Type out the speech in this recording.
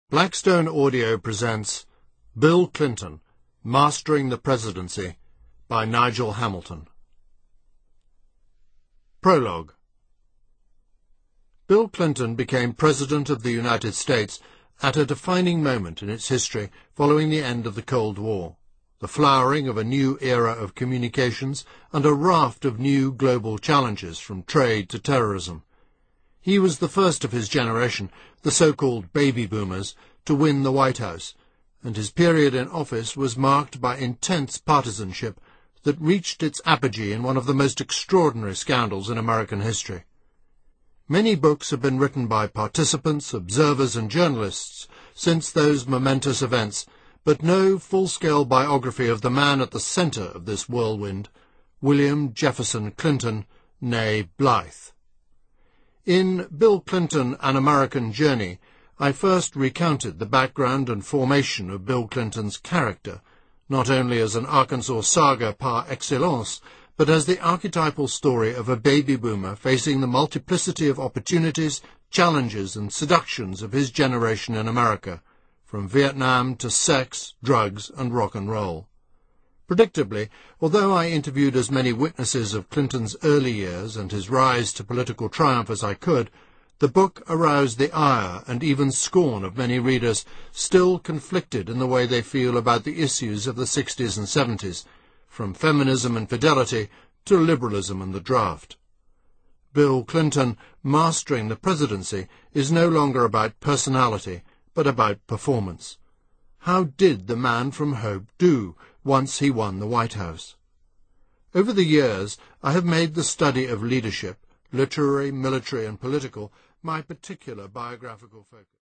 Blackstone Audio presents Bill Clinton, Mastering the Presidency by Nigel Hamilton. Prologue. Bill Clinton became President of the United States at a defining moment in its history following the end of the Cold War, the flowering of a new era of communications and a raft of new global challenges from trade to terrorism. He was the first of his generation, the so-called baby boomers, to win the White House, and his period in office was marked by intense partisanship that reached its apogee in one of the most extraordinary scandals in American history. Many books have been written by participants, observers, and journalists since those momentous events, but no full-scale biography of the man at the center of this whirlwind, William Jefferson Clinton, née Blythe. In Bill Clinton, An American Journey, I first recounted the background and formation of Bill Clinton's character, not only as an Arkansas saga par excellence, but as the archetypal story of a baby boomer facing the multiplicity of opportunities, challenges, and seductions of his generation in America, from Vietnam to sex, drugs, and rock and roll. Predictably, although I interviewed as many witnesses of Clinton's early years and his rise to political triumph as I could, the book aroused the ire and even scorn of many readers still conflicted in the way they feel about the issues of the 60s and 70s, from feminism and fidelity to liberalism and the draft. Bill Clinton, Mastering the Presidency, is no longer about personality, but about performance. How did the man from Hope do once he won the White House? Over the years, I have made the study of leadership, literary, military, and political, my particular biographical focus.